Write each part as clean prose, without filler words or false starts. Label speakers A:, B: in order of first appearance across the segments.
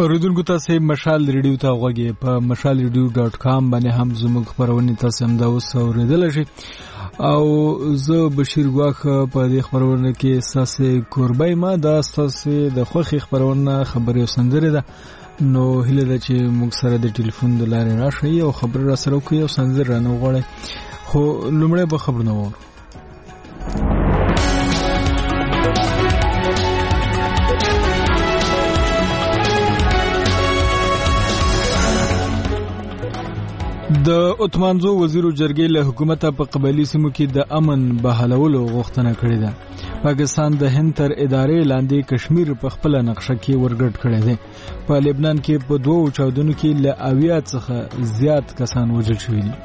A: اوریدونکو تاسو مشال ریډیو ته غوږی په mashalradio.com باندې هم زموږ خبرونه تاسو هم دا اوس اوریدل شي او زه بشیر غواخه په دې خبرونه کې اساسه قربای ما دا اساسه د خوخي خبرونه خبري سندره ده نو هله د چې موږ سره د ټلیفون د لارې راشي او خبر را سره کوي او سندره رانه غواړي خو لومړی به خبرونه وو د اتمانزو وزیرو جرګې له حکومت په قبایلی سیمو کې د امن بحالولو غوښتنه کړې ده. پاکستان د هند تر ادارې لاندې کشمیر په خپل نقشه کې ورګډ کړی دی. په لبنان کې په 2 چاودنو کې له 80 څخه زیات کسان وژل شوي دي.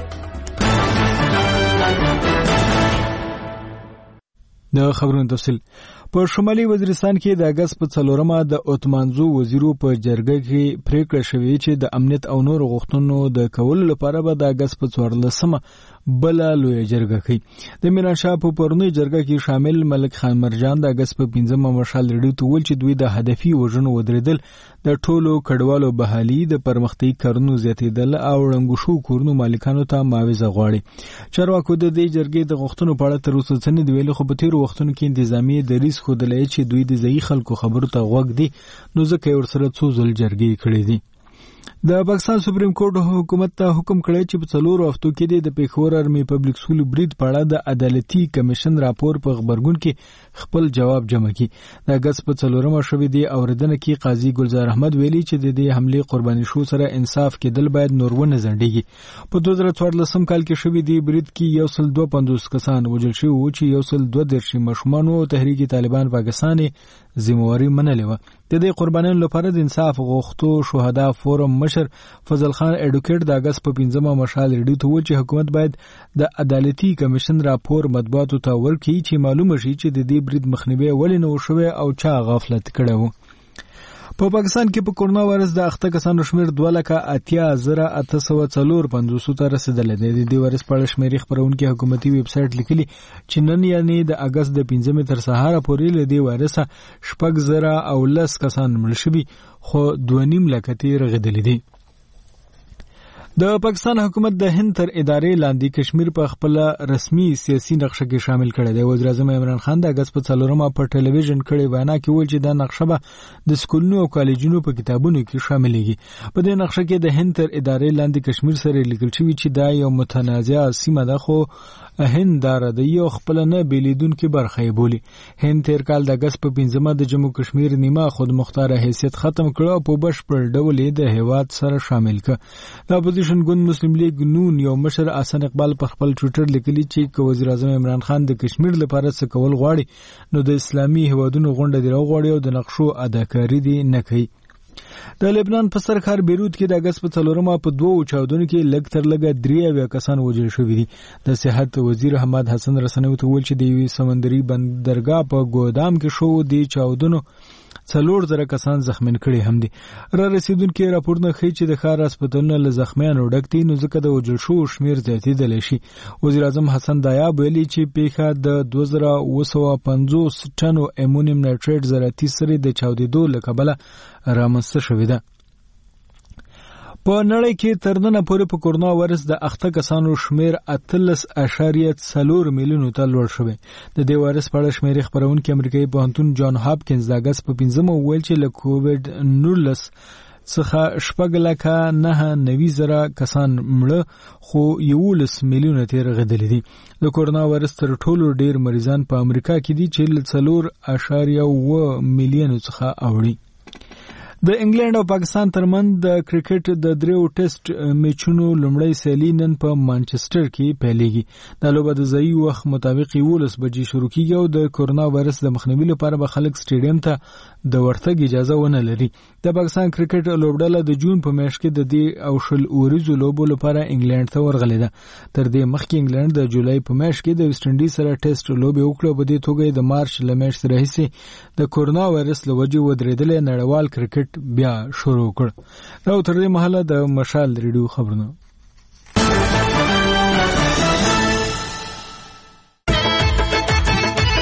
A: د خبرونو تفصیل په شمالي وزیرستان کې د اگست په 4مه د اتمانزو وزیرو په جرګه کې پریکړه شوې چې د امنیت او نور غوښتنو د کولو لپاره به د اگست په 14مه بل لوی جرګه کوي. د میرانشاه په پرونی جرګه کې شامل ملک خان مرجان د اگست په 15مه مشال ریډیو ته ویل چې دوی د هدفي وژنو ودرېدل د ټولو کډوالو بحالي د پرمختګ کارونو زیاتېدل او ړنګو شو کورونو مالکانو ته معاوضه غواړي. چارواکو د دې جرګې د غوښتنو په اړه تر اوسه څه نه دی ویلي خو په تیرو وختونو کې انتظامی دریځ ښودلی چې دوی د ځایي خلکو خبرو ته غوږ دي نو ځکه یې ورسره څو ځل جرګې کړې دي. د پاکستان سپریم کورټ حکومت ته حکم کړی چې په 4 هفتو کې د پیښور آرمي پبلک سکول برید په اړه د عدالتي کمیشن راپور په خبرګون کې خپل جواب جمع کړي. د اگست په 4مه شوې دی اوریدنه کې قاضي ګلزار احمد ویلي چې د دې حمله قرباني شو سره انصاف کېدل باید نورونه ځنډيږي. په 2014 کال کې شوې دی برید کې 152 کسان وژل شوي او چې 132 ماشومان او تحریک طالبان پاکستاني ذمہواری منلې و. د دې قربانیانو لپاره د انصاف غوښتو شهدا فورم مشر فضل خان اډوکیټ د اگست په 15مه مشال ریډیو ته ویل چې حکومت باید د عدالتي کمیشن راپور مطبوعاتو ته ورکړي چې معلومه شي چې د دې برید مخنیوي ولې نه وشوي او چا غفلت کړی و. په پاکستان کې په کورونا وایرس د اخته کسانو شمیر 2,80,854 ته رسیدلی دی. د دې وایرس په اړه شمیرې خپرونکي حکومتي ویب سایټ لیکلي چې نن یعنی د اگست د 15مې تر سهار پورې له دې وایرس 6,010 کسان مړ شوي خو 2.5 لک تیر رغېدلي دي. د پاکستان حکومت د هند تر ادارې لاندې کشمیر په خپل رسمي سیاسي نقشه کې شامل کړی دی. وزیر اعظم عمران خان د اگست په 4مه په ټلویزیون کړي وینا کې ویل چې دا نقشه به د سکولونو او کالجونو په کتابونو کې شاملېږي. په دې نقشه کې د هند تر ادارې لاندې کشمیر سره لیکل شوی چې دا یو متنازعه سیمه ده خو هند دار د یو خپل نه بیلیدونکو برخه یې بولی. هند تیر کال د اگست په 15مه د جمهور کشمیر نیمه خود مختار حیثیت ختم کړ او په بشپړ ډول یې د هیواد سره شامل کړ. د اپوزیشن ګوند مسلم لیگ نون یو مشر حسن اقبال په خپل ټوئیټر لیکلی چې وزیر اعظم عمران خان د کشمیر لپاره څه کول غواړي نو د اسلامي هیوادونو غونډه دی غواړي او د نقشو اداکاری دی نه کوي. د لبنان په سرخار بیروت کې د اگست په 4مه په 2 چاودنو کې لږ تر لږه 3 کسان وژل شوي دي. د صحت وزیر حماد حسن رسنوي ته ویل چې د یوې سمندري بندرګاه په ګودام کې شو دي چاودنو 4,000 کسان زخمین کړي هم دي. را رسیدونکو راپورونه ښیي چې د ښار هسپتالونو له زخمیانو ډک دي نو ځکه د وژل شو شمیر زیاتېدلی شي. وزیر اعظم حسن دایاب ویلي چې پیښه د 2,250 ټنو امونیم نایټریټ زراعتي سرې د چاودېدو له کبله رامنځته شوې ده. په نړۍ کې تر ننه پورې په کورونا وایرس د اخته کسانو شمیر 13.4 میلیون ته لوړ شوی. د دې وایرس په اړه شمیرې خبرونکي امریکایي پوهنتون جان هاپکینز د اگست په 15مه ویل چې له کووډ 19 څخه 6,990,000 کسان مړه خو 11 میلیون ته رغېدلي دي. د کورونا وایرس تر ټولو ډیر مریضان په امریکا کې دي چې 4.1 میلیون څخه اوړي. د انګلند او پاکستان ترمنځ د کرکټ د 3 ټیسټ میچونو لومړی سیالي نن په مانچستر کې پیلېږي. د لوبه د ځایي وخت مطابق 11 بجې شروع کیږي او د کورونا وایرس د مخنیوي لپاره به خلک سټیډیم ته د ورتګ اجازه ونه لري. د پاکستان کرکټ لوبډله د جون په میاشت کې د دې او شل اوریزو لوبو لپاره انګلند ته ورغلې ده. تر دې مخکې انګلند د جولای په میاشت کې د ویسټ انډیز سره ټیسټ لوبې وکړه. په دې توګه د مارچ له میاشتې راهیسې د کورونا وایرس له وجې ودرېدلې نړیوال کرکټ بیا شروع کړ. او تر دې مهاله د مشال ریډیو خبرونه.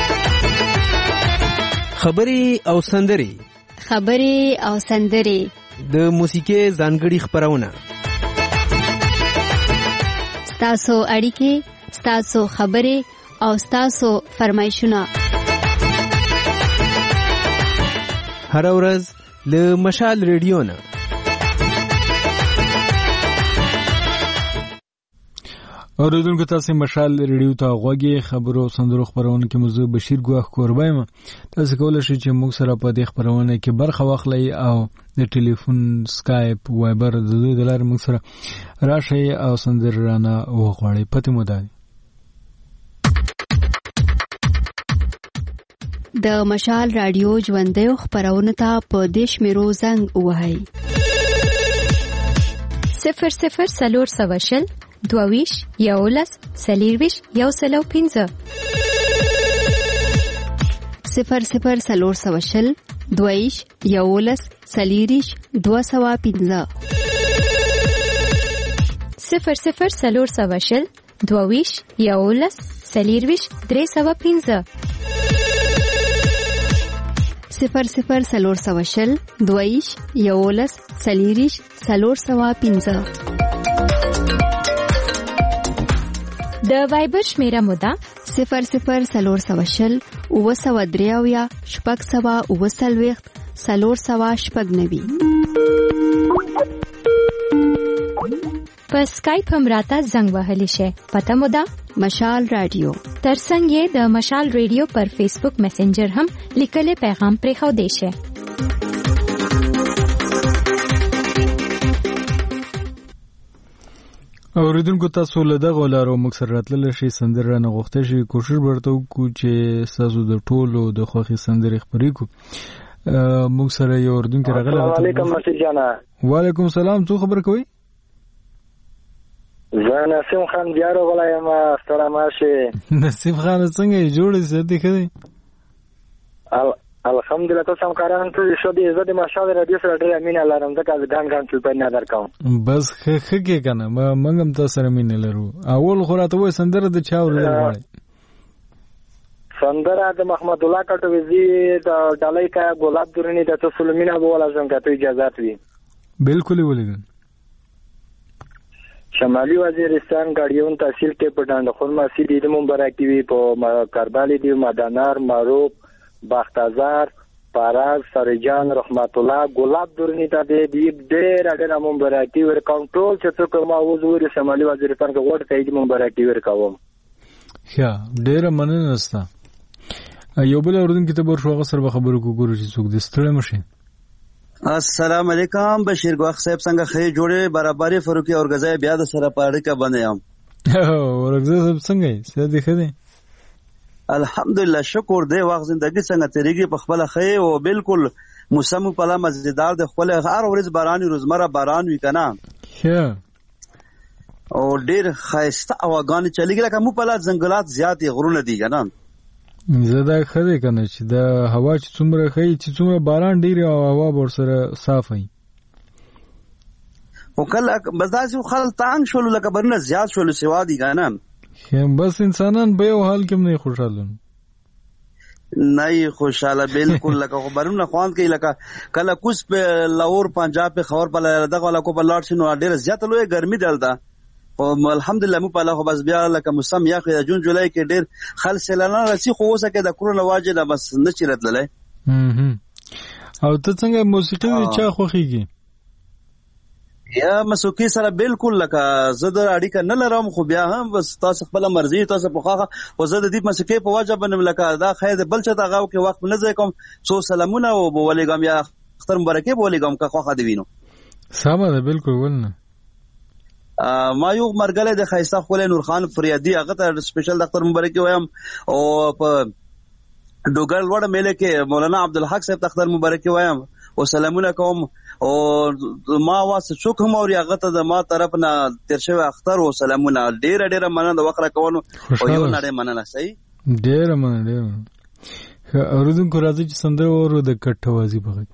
B: خبري او سندري.
C: خبري او سندري.
B: د موسیقي ځانګړي خپرونه.
C: ستاسو اړیکې، ستاسو خبرې او ستاسو فرمایشونه
B: هر ورځ له مشال ریډیو نه.
A: اوریدونکو تاسو مشال ریډیو ته غوږی خبرو سندرو خبرونه کې موضوع بشیر ګواخ کوربایم. تاسو کولای شئ چې موږ سره په دې خبرونه کې برخه واخلئ او د ټلیفون، سکایپ، وایبر د دوی د لارې موږ سره راشئ او سندرانه وغواړئ. پته مو ده
C: د مشال رادیو ژوندۍ خبرونه ته په دیش میرو زنګ وهاي
D: 00 22 11 سلیرویش یو سلو 15
C: 00 سلور 22 11 سلیریش 215
D: 00 سلور 22 11 سلیرویش 315
C: 00 سلور 22 11 سلیریش 315
D: د وایبر شمیره مودا
C: 00 سلور 903 شپږ سوا 9 سلور سوا شپږ 90
D: په اسکایپ هم راته زنګ وهلی شي. پته مودا
C: مشال رادیو.
D: ترڅنګ یې د مشال رادیو پر فیسبوک میسنجر هم لیکلي پیغام پرې خو دی شي.
A: اوریدونکو تاسو له دغه لارو موږ سره راتلل شي سندرانه غوښته شي. کوشش ورته وکړو چې تاسو د ټولو د خوښي سندرې خبرې کو. موږ سره یو اوریدونکو راغلی.
E: وعلیکم مسجد جانا.
A: وعلیکم السلام. څو خبر کوي؟
E: زه نسیم خان دیارو غلایم. ستړی ماشه.
A: نسیم خان څنګه جوړې سدي کړی؟
E: الحمدلله. تاسو هم کاران ته شو دې زه د مشال رادیو سره ډېر مینه لرم. ځکه ځان ګان څه په نه درکوم.
A: بس خګه کنه موږ هم تاسو سره مینه لرو. اول خو راته وای سندره د چا ورل غواړي؟
E: سندره د محمد الله کټوزی د ډالۍ کا ګلاب درنی د تاسو لمینه بوله څنګه ته اجازه وي؟
A: بالکل ولیدل.
E: شمالي وزیرستان گاڑیون تحصیل کې په ډانډخون مسجد د مبارکي وي په کربالي دی مدانار معروف باختازار پاراز سرجان رحمت الله ګلاب درنی ته دې ډېر ډېر مبارکي ورکوم. ټول چې څوک ما وزوري شمالي وزیرستان کې وړ ته دې مبارکي ورکوم.
A: ښه ډېر مننه ستا. یو بل اوردونکو ته ورشو سره خبرو کوو چې څوک دې ستړی مشي.
F: السلام علیکم. بشیر ګواخ صاحب څنګه خې جوړې برابرې فاروقي اور غزا بیا د سره پاړې کا باندې یم.
A: ورغزه صاحب څنګه یې؟ څه دې خدي؟
F: الحمدلله شکر دې. وخت زندگی څنګه تیریږي په خپل خې او بالکل موسم په لا مزیدار د خپل هر ورځ باران روزمره باران وی کنه.
A: ښه
F: او ډېر خاصه اواغان چلیږي لکه مو په لا ځنګلات زیات غرونه دي کنه.
A: زدا خدای کنه چې د هوا چې څومره خې چې څومره باران ډیر او هوا ورسره صاف وي.
F: او کله بزاسو خل تانګ شول لکه برنه زیات شول سوا دي کنه.
A: هم بس انسانان به یو حال کې نه خوشاله
F: نه خوشاله بالکل لکه خبرونه خوان کوي لکه کله کوس په لاهور پنجاب په خبر په دغه لکه په لاړ شنو ډیر زیات لوی ګرمي دلته. او الحمدلله مو په الله خو بس بیا لکه موسم یخ د جون جولای کې ډیر خل سیلانه رسی خو اوسه کې د کرونا واجب ده بس نه چیرتللې.
A: او ته څنګه موسیقي چا خوخیږي؟
F: یا موسیقي سره بالکل لکه زه د اړیکه نه لرم خو بیا هم بس تاسو خپل مرزي تاسو په خاخه او زه د دې موسیقي په واجب باندې لکه دا خیر بل چا تاغه کې وخت نه ځای کوم. سو سلامونه او بولیګم یا اختر مبارکي بولیګم کا خوخه دی وینو.
A: سمه ده بالکل ولنه.
F: ما یو مرګله د خیسته خپل نور خان فریادي هغه ته سپیشل د اختر مبارکي وایم او په ډوګل وړ میله کې مولانا عبدالحق صاحب ته اختر مبارکي وایم او سلامونه کوم. او ما واسه څوک هم او هغه ته د ما طرف نه تیر شوی اختر او سلامونه ډیر ډیر مننه د وقره کوونو او یو نړۍ مننه. صحیح
A: ډیر مننه. اوردونکو راځي چې سندره ورو د کټوازی بغه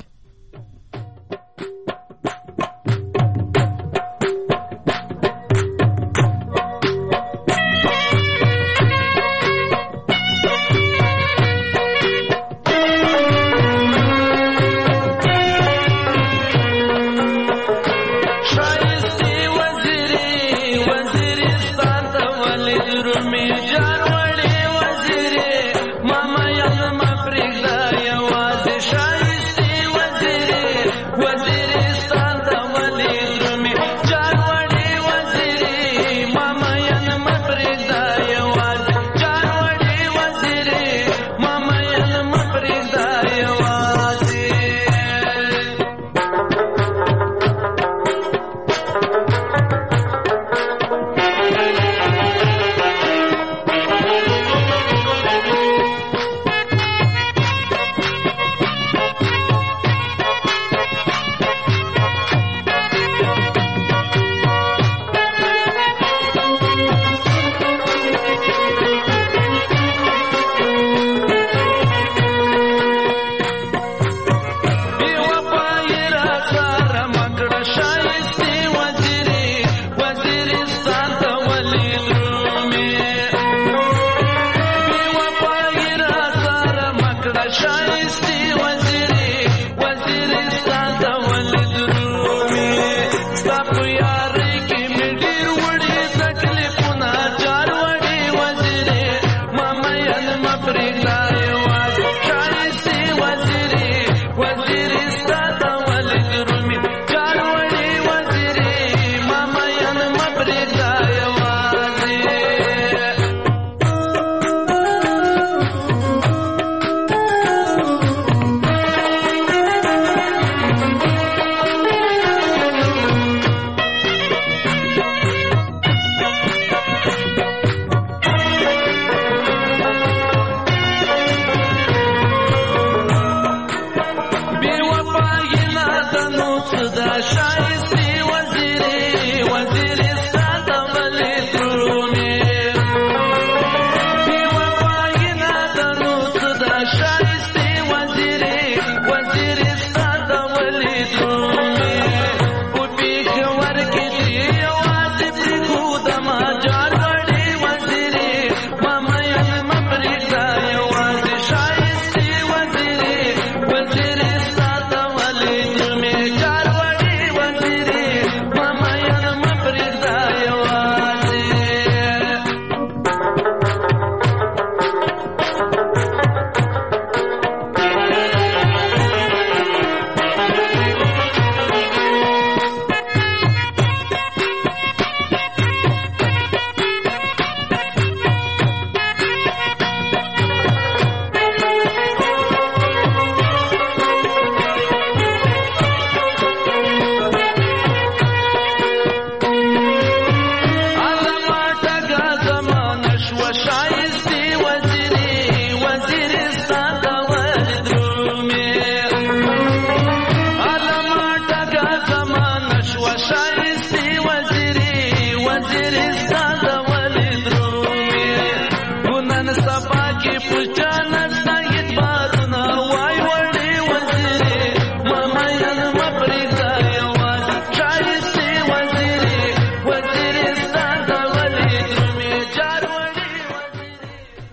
G: وزیر ساده ولې درومې ګونن سبا کې پوچانه سنگیت بارونه وای وړې وزیر ممایل مپریزا یوان شایسته وزیر ساده ولې درومې جار وړې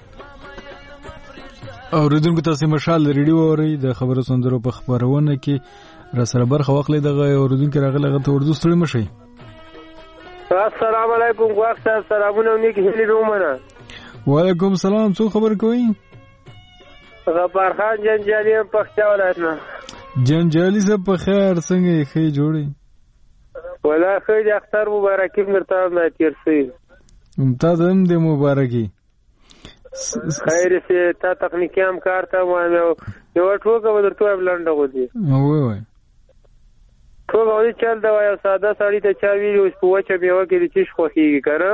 A: اوریدونکو تاسو مشال ریډیو اوري د خبرو سندرو په خبرونه کې را سره برخه واخلې دغه اوریدونکو راغله ته اردو ستړي مشي.
H: السلام علیکم واخ صاحب سلامونه نیک هلی رومنه.
A: وعلیکم السلام څو خبر کوي؟
H: غفار خان جنجالی پختیا ولایت نه.
A: جنجالی زه په خیر څنګه خې جوړي؟
H: ولا خې د اختر مبارکي مرته ما تیر سي.
A: ممتاز هم د مبارکي.
H: خیر سي تا تخنیکی هم کار ته و یو ټوکه ودرته بلنده غوډي.
A: وای
H: ټول وایي چل دا یو ساده سړی ته چا ویلو په وچه میوه کې د چیش خوخیږي کنه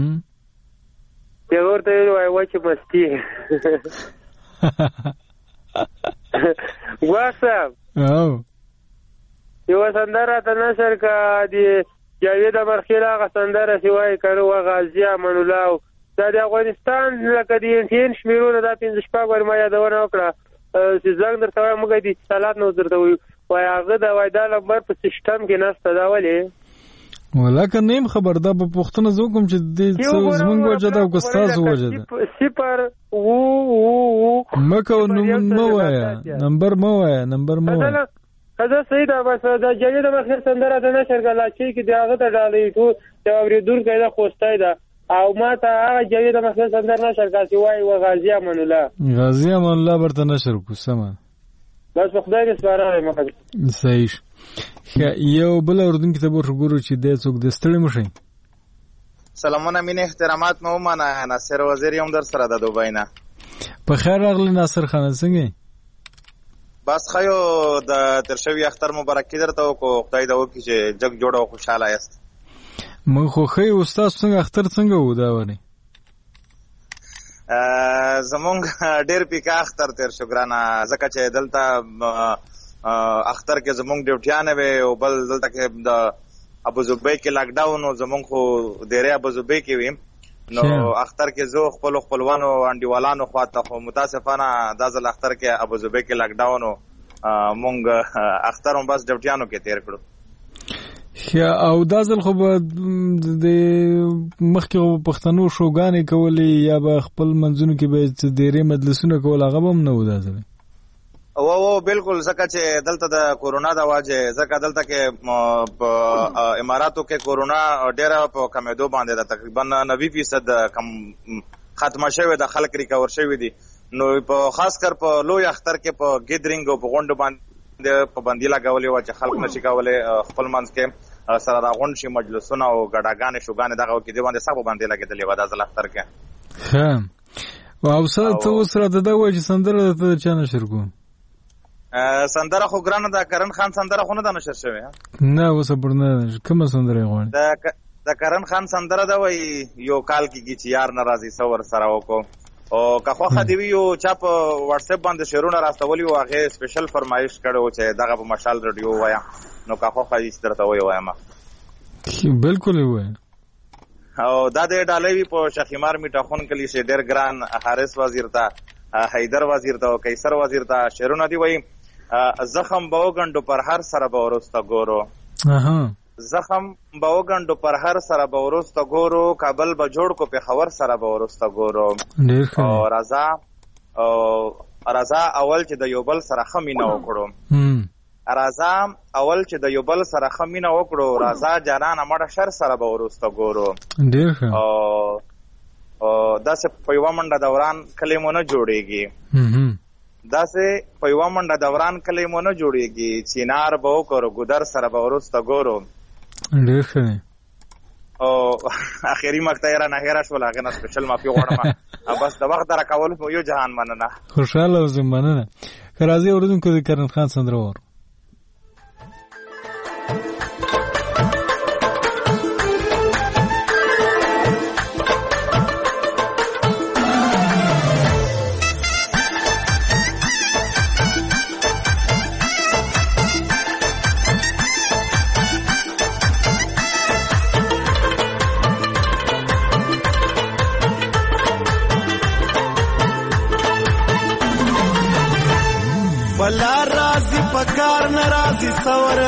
H: یو ورته وایي وچه مستی واسه
A: او
H: یو سندره ته نشر کا دی جاوید مرخیلا غ سندره سی وایي کړه وا غازی امان الله دا د افغانستان لکه دی انټین شمیرونه دا 15 شپه ور ما یادونه وکړه چې څنګه درته موږ دي صلات نو درته وای هغه دا وای دا نمبر په سیستم کې نشته دا ولې
A: ولکه نیم خبر دا په پښتنه زو کوم چې د زمونږ وجه دا او استاد وجه دا
H: صفر و
A: مکه نو وایا نمبر مو
H: دا صحیح دا بس دا جګړه د مخیر سندره ده نشر کلا چې دا هغه ته ډالې ټو دا اوریدون کړه خوستای دا او ما ته هغه جګړه د مخیر سندره نشر کاسي وای و غازی امان الله
A: برته نشر کو سم
H: بس خدای دې سپاره مخه
A: صحیح یو بل اردن کې ته ورغورو چې د څوک د ستړي مشي.
I: سلامونه مینه احترامات مو معنا ناصر وزیر یم در سره د دوبای نه.
A: په خیر راغلی ناصر خان څنګه؟
I: بس خیو د ترشوی اختر مبارک درته کو خدای دا وکي چې جگ جوړ او خوشاله یاست.
A: من خو خی استاد څنګه اختر څنګه و دا ونه؟
I: زمونږ ډیر پیکا اختر تیر شو ګرانه ځکه چې دلته اختر کې زمونږ ډیوټیانه وي او بل دلته کې د ابوظبي کې لاک ډاون او زمونږ خو ډیره ابوظبي کې وي نو اختر کې زه خپلوانو انډیوالانو خواته خو متاسفانه د ځل اختر کې ابوظبي کې لاک ډاون او مونږ اختر هم بس ډیوټیانو کې تیر کړو.
A: او دا ځل خو به د مخکې پښتنو شوګانې کولې یا به خپل منځونو کې به ډېرې مجلسونه کول هغه به هم نه و دا ځل.
I: او بالکل ځکه چې دلته د کورونا د واجه ځکه دلته کې په اماراتو کې کورونا ډېره په کمېدو باندې ده تقریبا 90% کم ختمه شوې ده خلک ریکور شوي دي نو په خاص کر په لوی اختر کې په ګیدرینګ او په غونډو باندې پابندي لګولې وه چې خلک نشي کولی خپل منځ کې سره راغونډ شي مجلسونه او ګډاګانې شوګانې دغه کې دې باندې سخت پابندي لګېدلې وه دا ځل اختر کې.
A: ښه او استاد ته اوس راته دا وایي چې سندره درته د چا نشر کوو؟
I: سندره خو ګرانه ده کرن خان سندره خو نه ده نشر شوې
A: نه اوس پر نه کومه سندره یې غواړې؟
I: د کرن خان سندره ده وایي یو کال کېږي چې یار نه راځي څه ورسره وکړو او که خوښه دې وي یو چا په واټس اپ باندې شعرونه راستولي وو هغې سپیشل فرمایش کړی و چې دغه په مشال رډیو ووایم نو که خوښه یې درته ووایم.
A: بلکل یې ووایم.
I: او دا د ډالۍ وي په شخیمار میټاخون کلي چې ډېر ګران حارث وزیر ته حیدر وزیر ته او قیصر وزیر ته شعرونه دي وایي زخم به وګنډو پر هر سره به وروسته ګورو زخم به وګنډو پر هر سره به وروسته ګورو کابل به جوړ کو پېښور سره به وروسته ګورو او رضا اول چې د یو بل سره ښه مینه وکړو رضا اول چې د یو بل سره ښه مینه وکړو رضا جانانه مړه شر سره به وروسته ګورو او داسې په یوه منډه دوران کلی مو نه جوړېږي داسې په یوه منډه دوران کلی مو نه جوړېږي چینار به وکړو ګودر سره به وروسته ګورو.
A: ډېر ښه دی.
I: او اخري مقطع یې رانه هېره شوله هغې نه سپیشل معافي غواړم بس د وخت د راکولو مو یو جهان مننه.
A: خوشحاله اوسئ مننه. که راځئ اورېدونکو د کرن خان سندره واورو.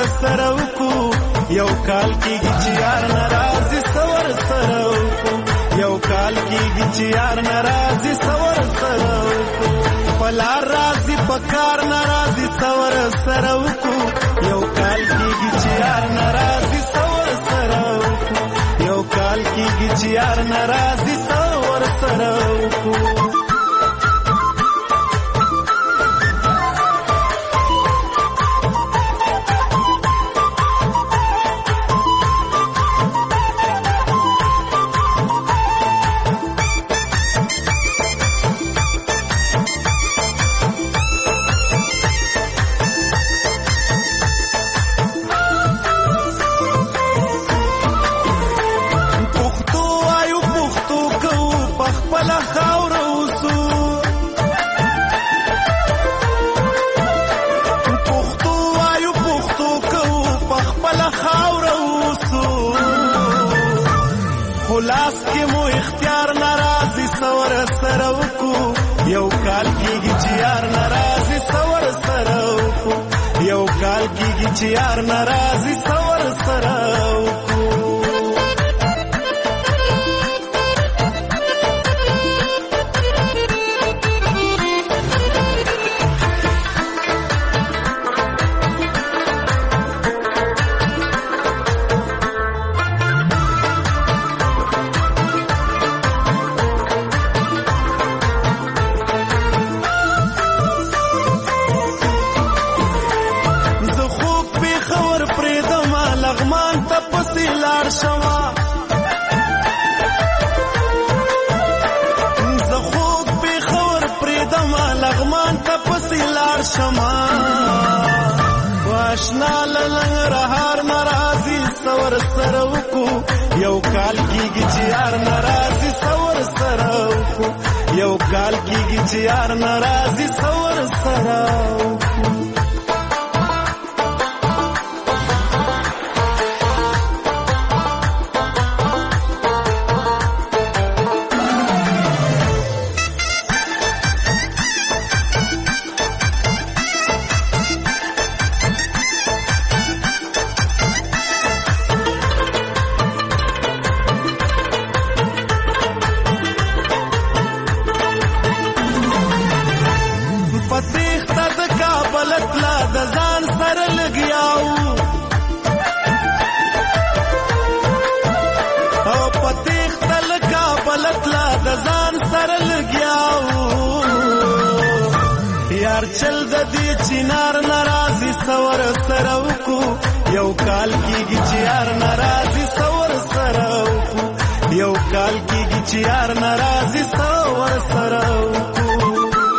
J: سره وکړو یو کال کېږي چې یار ناراضي سور سره وکړو یو کال کېږي چې یار ناراضي سور سره وکړو پلار راضي پکار ناراضي سور سره وکړو یو کال کېږي چې یار ناراضي سور سره وکړو یو کال کېږي چې یار ناراضي سور سره وکړو لاس کې مو اختیار ناراضي سور سره وکړو یو کال کېږي چې یار ناراضي سور سره وکړو یو کال کېږي چې یار ناراضي سور سره وکړو واشنا لنګرهار ناراضي سور سره وکړو یو کال کېږي چې یار ناراضي سور سره وکړو یو کال کېږي چې یار ناراضي سور سره وکړو چل د دې چینار ناراضي سور سره وکړو یو کال کېږي چې یار ناراضي سور سره وکړو یو کال کېږي چې یار ناراضي سور سره وکړو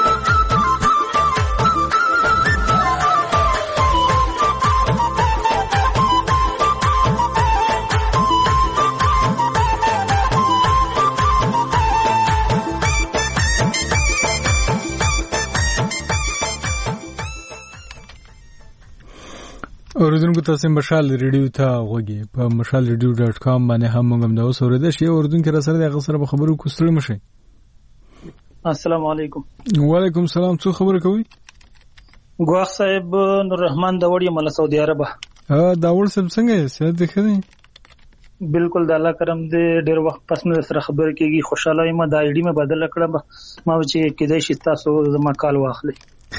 A: اوریدونکو تاسو مشال ریډیو ته غوږی په mashalradio.com باندې هم موږ د اوس اوریدل شي اوریدونکو را سره د غسر په خبرو کوستل مشه.
K: السلام علیکم.
A: وعلیکم السلام. څو خبر کوي؟
K: ګواخ صاحب نور رحمان د وړي مل سعودي عربه.
A: دا ور سم څنګه سید خدي؟
K: بالکل د الله کرم دې ډېر وخت پس مې سره خبر کېږي خوشاله یم د آی ډي مې بدل کړم ما چې کېدای شي تاسو زما کال واخلي.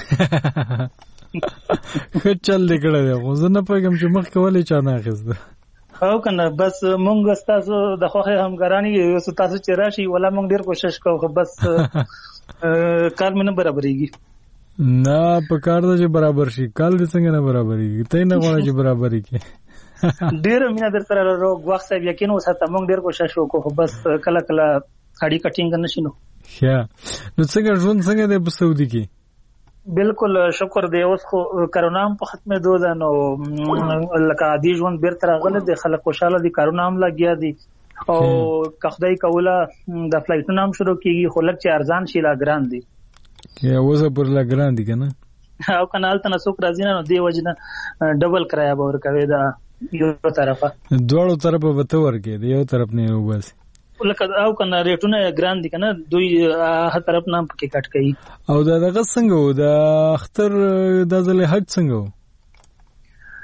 A: چل لیکړه دی خو زه نه پوهېږم چې مخ کولې چا نه اخیسته
K: او کنه بس مونږ ستاسو د خوښې همکارانی یو تاسو چې راشي ولا مونږ ډېر کوشش کوو خو بس کار مې نه برابرېږي
A: نه په کار ده چې برابر شي کال دې څنګه نه برابرېږي ته نه غواړې چې برابرې کې
K: ډېر مینه در سره ګواښ صاحب یقین وساته مونږ ډېر کوشش وکړو خو بس کله کله اړیکه ټینګ نه شي نو
A: نو څنګه ژوند څنګه دی په سعودي کې
K: بالکل شکر دی اوس خو کرونا هم په ختمه دوه نو لکه عادي ژوند بیرته راغله د خلک خوشاله دي کرونا هم لګیا دي او کخدای کوله د فلایټونو هم شروع کیږي خو لکه ارزان شي لا ګران دي
A: یا وزه پر لا ګران دي کنه
K: او کنال ته نسوک راځي نه دی وجنه ډبل کرایه به ورکوي دا یو طرفه
A: دوړو طرفه به تو ورکې دی یو طرف نه وبس
K: لکه او کنه ریټونه ګران دي کنه دوی هغه طرف نام پکې کټ کوي
A: او دا دغه څنګه و د اختر د ځلې حج څنګه و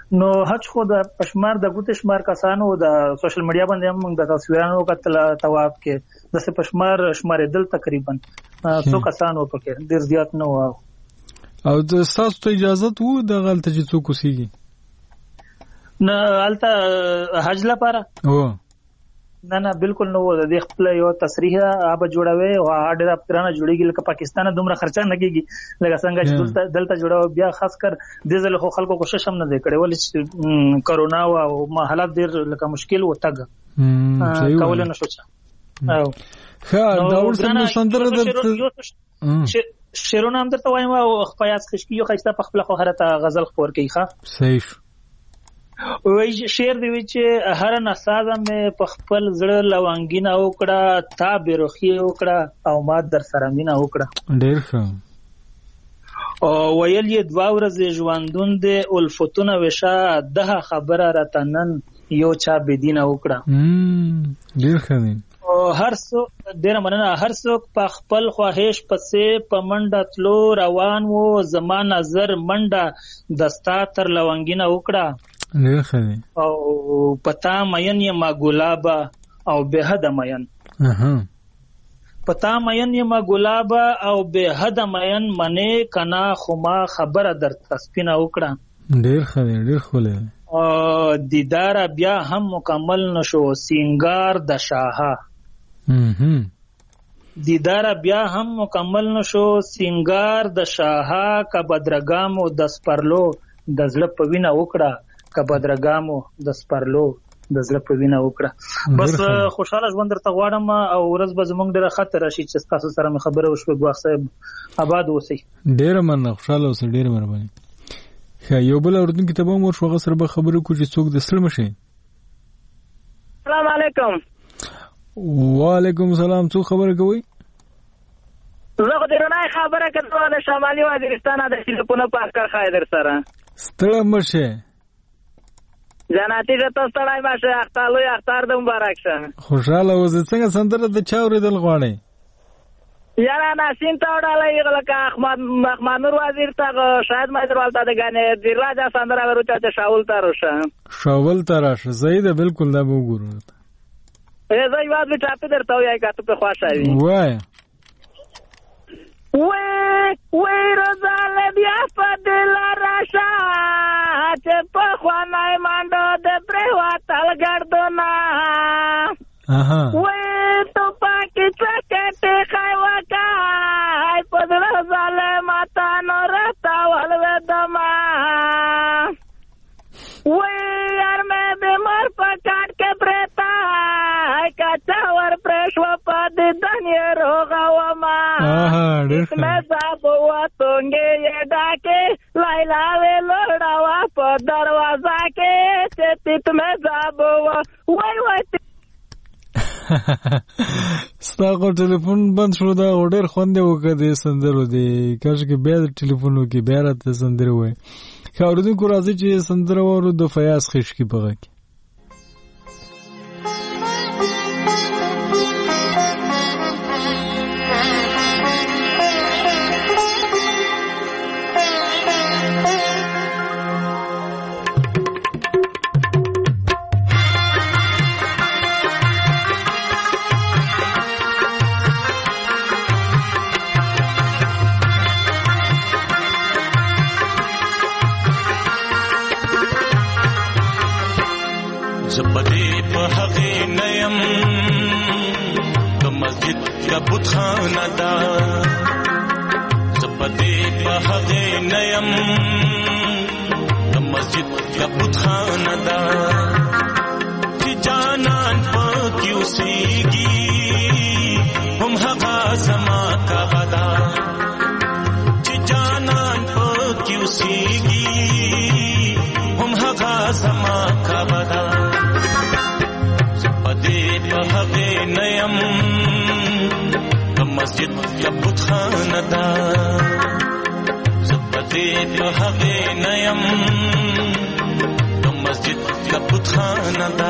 K: نو حج خو د پشمار د ګوت شمار کسانو د سوشل میډیا باندې هم د تصویرانو کتل تواب کې د پشمار شمارېدل تقریبا 100 کسانو پکې ډیر زیات نه و.
A: او د تاسو ته اجازه وو د غلطه چې څوک وسیږي
K: نه الته حج لپاره؟ نه بالکل نو د دې خپل یو تصریح اب جوړوي او اډر افغانه جوړیږي لکه پاکستان دومره خرچه نه کیږي لکه څنګه چې دلته جوړو بیا خاص کر د ځل خو خلکو کوشش هم نه دی کړی ولې چې کرونا او حالات ډیر لکه مشکل وتاګه کول نه شوچا او
A: ښه دا ورسره سندره د
K: شیرونه هم درته وایم او خپایاس خشکی یو خسته په خپل خو هرته غزل خور کوي ښه
A: صحیح
K: وای شعر دی چې هر نسازه مې په خپل زړه لوانګینه وکړه تا بیروخي وکړه او ما در سره مینه وکړه
A: ډیر ښه
K: او ویل یې 2 ورځې ژوندون دی الفتونه وشا ده خبره راتنن یو چا بدینه وکړه
A: ډیر ښه دی
K: او هر څوک ډیر مننه هر څوک په خپل خواهش پسې په منډه تلو روان وو زما نظر منډه دستا تر لوانګینه وکړه
A: ډیر ښه دی
K: او پتا مین یم ګلابا او به حد مین پتا مین یم ګلابا او به حد مین منه کنا خما خبره در تسپینه وکړه
A: ډیر ښه دی ډیر خوله
K: او دیدار بیا هم مکمل نشو سینگار د شاهه دیدار بیا هم مکمل نشو سینگار د شاهه ک بدرګامو د سپرلو د زړه په وینه وکړه کبدرګامو د سپرلو د زړه په وینه وکړه. بس خوشاله ژوند درته غواړم او ورځ به زمونږ ډیره خطر راشي چې تاسو سره مې خبره وشوه ګواښ صاحب آباد اوسئ.
A: ډیره مننه خوشاله اوسئ ډیره مهرباني. ښه یو بل اورېدونکي ته به مور شو هغه سره به خبرې کوو چې څوک د ستړي مشي.
L: السلام علیکم.
A: وعلیکم السلام. څوک خبره کوي؟
L: زه خو د رڼا خبره کوم د شمالي وزیرستان د ټلیفون په اړه خایدر سره.
A: ستړي مشي
L: جناتی ته ستړی ماشه اختالو اختار د مبارک شه.
A: خوشاله اوسئ. څنګه سندره د چا اورېدل غواړئ؟
L: یاره ناسین ته وډاله لکه احمد نور وزیر ته شاید مایدروالته د غانې د راجا سندره ورته چې شاول ته راشه.
A: شاول ته راشه. زید بالکل دا به وګورو.
L: زه یو ځل ټاپې درته وایي که ته په خوښه وي.
A: وایه
L: وی روزاله بیا په دل راشه چې په خوانای مانډو د پریواتل ګردونه وی تو پاکی چکټې خای وکای په دل روزاله ماتا نو رتا ولودما وی یار مې بیمار په کاټ کې پرتا کچا ور پرشو په د دنیا روغه وما میں صاحب ہوا تونگے یہ ڈاکے لائلا وے لوڑاوا پا دروازہ کے چیت میں صاحب ہوا وای وای
A: ستاغو ټلیفون بند شو دا اورډر خوندې وکړه د سندرو دی کاش کې بیا د ټلیفون وکړي بیا راته سندره وای که اورېدونکو راځي چې سندره واورو د فیاض خشکي په غږ کې.
M: بتخانه دا زپدې په هغه نیم د مسجد یا بتخانه دا چې جانان پکې اوسېږي هم هغه زما کا ودا چې جانان پکې اوسېږي هم هغه زما کا ودا زپدې په هغه نیم مسجد یا بتخانه دا زپدې په هغه نیم د مسجد یا بتخانه دا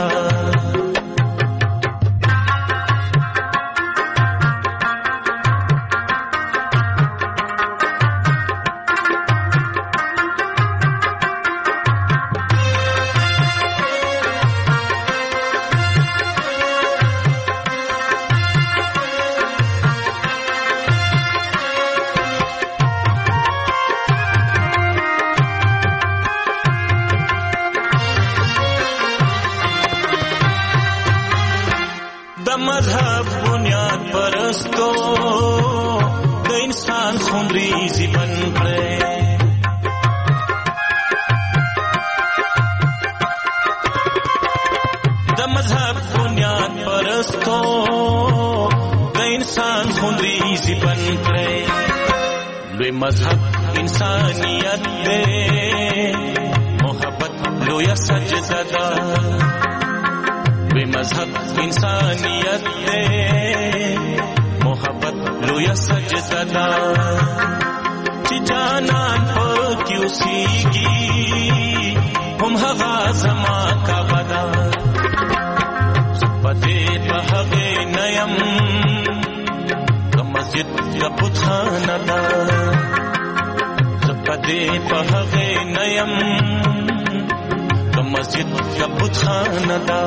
M: مذهب بنیاد پرستو د انسان خونریزي بن کړي د مذهب بنیاد پرستو د انسان خونریزي بن کړي لوی مذهب انسانیت دے محبت لویا سجدہ دا لوی مذہب انسانیت دے محبت لویا سجدہ دا چی جانان پاکی اسیگی ہم حغا زما کا بدا پتے پہغے نیم مسجد کا بتخانہ دا زپدے پہغے نیم کا مسجد کا بتخانہ دا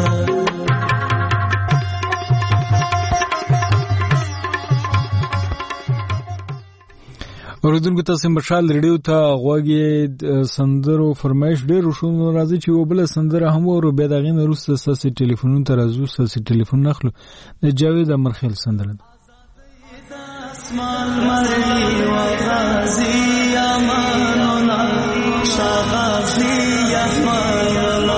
A: اوریدونکو تاسو مشال ریډیو ته غوږی سندرو فرمایش ډیر شونو راځي چې وبله سندره هم ورو به دغه نه روسته ساسي ټلیفونونو ته راځو ساسي ټلیفون نخلو د جاوید امرخیل سندره
J: اسمان مري وغازي اماننا شغازي يحملنا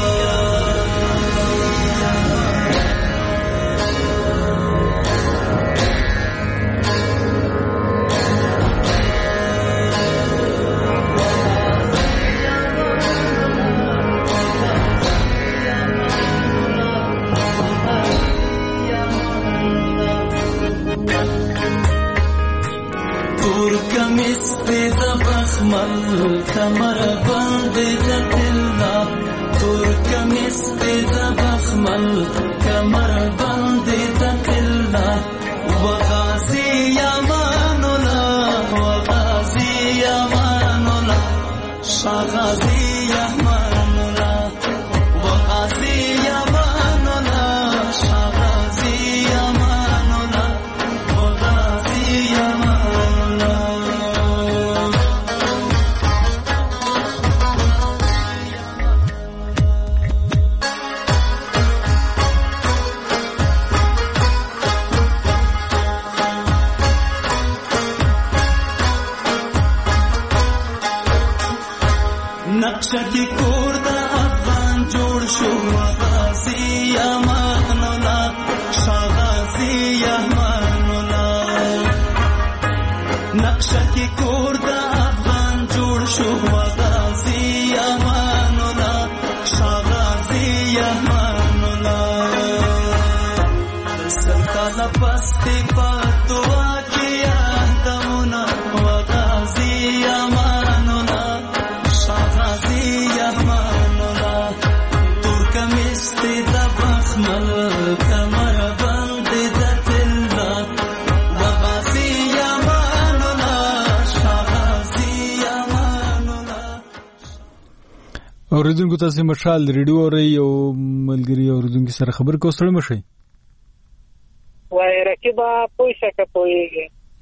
J: کمر بند دلنا ترکمس بخمل کمر بند دلنا وغازي يماننا وغازي يماننا شغازي يماننا وغازي يماننا شغازي يماننا وغازي يماننا نقشه کی کور د افغان جوړ شو غازی امان الله شغازی امان الله نقشه کی کور د افغان جوړ شو غازی امان الله شغازی امان الله سلطان پستی پتوا کیا دمنا غازی امان الله
A: اوریدونکو تاسو مشال ریډیو اوري او ملګری اوریدونکو سره خبر کوسړ مشي
H: وای رکیبه پوښه کا پويږي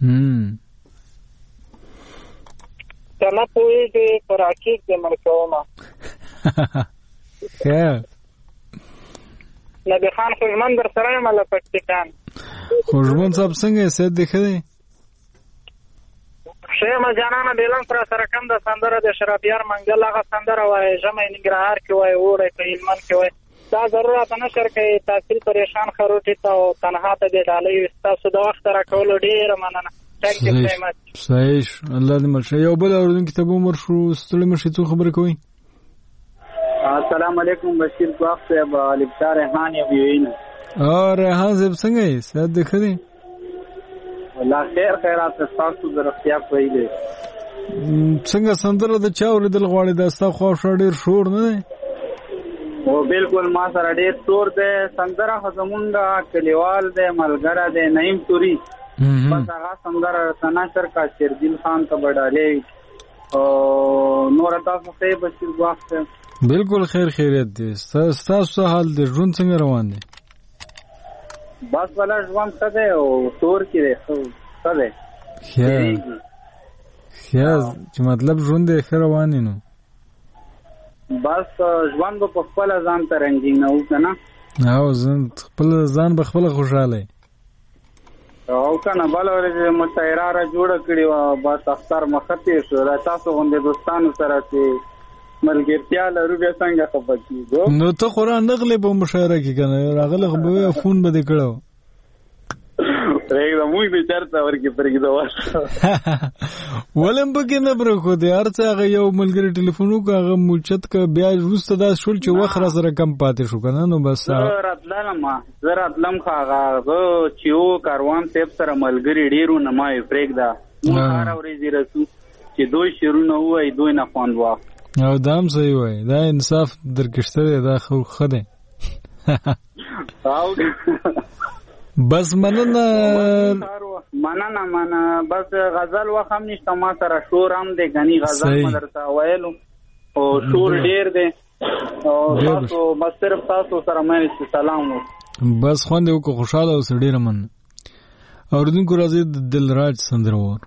H: کله پويږي پر حقیقت دې مرکوما
A: ښه
H: نبی خان خوشمن در سره مله پټکان
A: خوشمن صاحب څنګه سید دخه
H: شیمه جانانه بیلن پر سره کم د سندره د شرابیار منګل هغه سندره وای جمع نګرهار کې وای وړه په علمن کې وای دا ضرورت نشر کې تحصیل پریشان خروټی ته او تنها ته د ډالۍ تاسو د وخت را کول ډیر مننه ثانک یو سو مچ
A: صحیح الله دې مرشه یو بل اوردون کتاب عمر شو ستړي مشه څو خبر کوي
N: السلام علیکم بشیر ګواف صاحب الفطار ریحان یوین
A: اور ریحان صاحب څنګه یې سات دخلي
N: والله خیر خیرات تاسو درختیا کوي دي
A: څنګه سندره د چا اوریدل غواړي دا تاسو خو ډیر شور نه دی
N: او بالکل ما سره ډیر شور دی سندره زمونږه کلیوال دی ملګری دی نعیم توري بس هغه سندره تناشر کا شیردل خان ته بډالې او نور تاسو ته بشیر ګواف صاحب
A: بالکل خیر خیریت دی تاسو حال د ژوند څنګه روان دی
N: بس ولا ژوند څه دی او تور کې دی څه دی
A: خیر چې مطلب ژوند یې ښه روان نو
N: بس ژوند په خپل ځان ته رنګین نه و کنه
A: او ځان به خپل خوشاله
N: او کنه بل ورځ مشاعره را جوړ کړی و بس اختر مخته شو را تاسو غونډه دوستانو سره چې ملګرتیا لرو به څنګه خبر کیږي
A: نو ته قرآن نغلې په مشاعره کې کنه راغله خو به فون به کړو
N: پرېږده موږ به چرته ورکې پرېږده
A: ولم پکې نه پرېښود هر څه هغه یو ملګري ټلیفون وکړه هغه موچت که بیا وروسته داسې شول چې وخت را سره کم پاتې شو که نه نو بس
N: زه راتلم خو هغه چې و کاروان صاحب سره ملګري ډېر و نه ما یې پرېږده موږ هره ورځې رسو چې دوی شعرونه ووایي دوی نه خوند واخلو
A: او دا هم صحیح وایي دا انصاف درکشته دی دا ښه دی بس مننه
N: بس غزل وخت هم نشته ما سره شور هم دی غني غزل مدرسه ویلو او شور ډیر دی او تاسو بس صرف تاسو سره مې سلام
A: بس خوند یو کو خوشاله اوس ډیر من اوردونکو راځي دلراج سندرور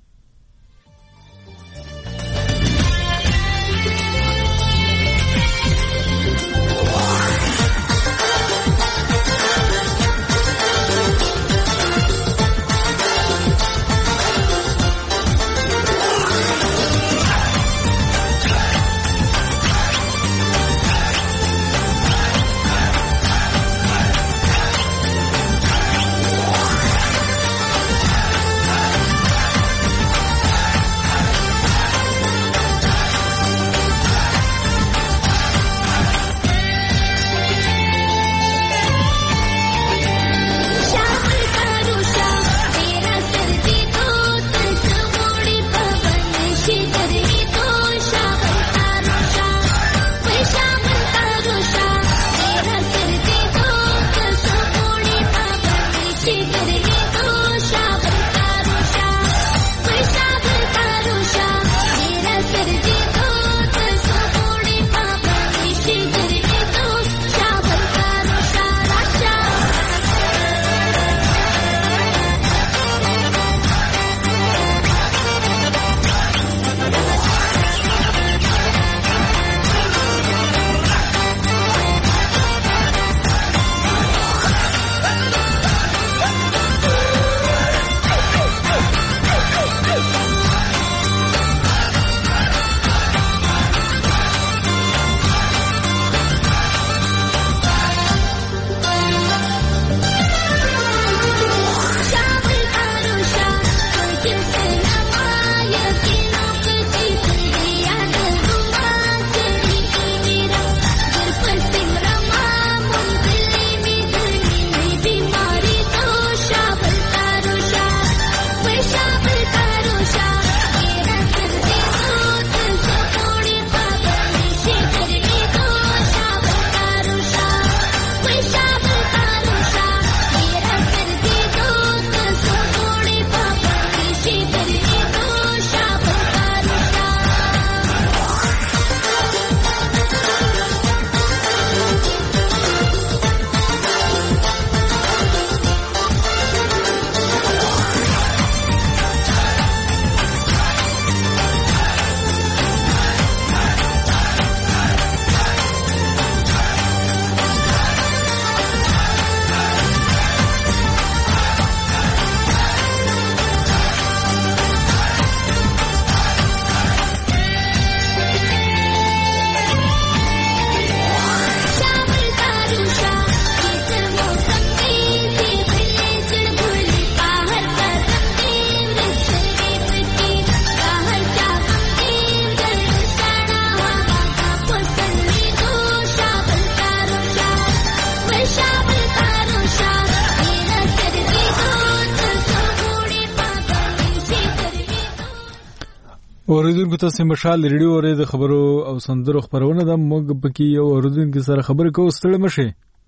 A: اوریدونکو تاسو مشال ریډیو اورې د خبرو او سندرو خبرونه د موږ پکې یو اوریدونکو سره خبرې کوو ستړي مشه.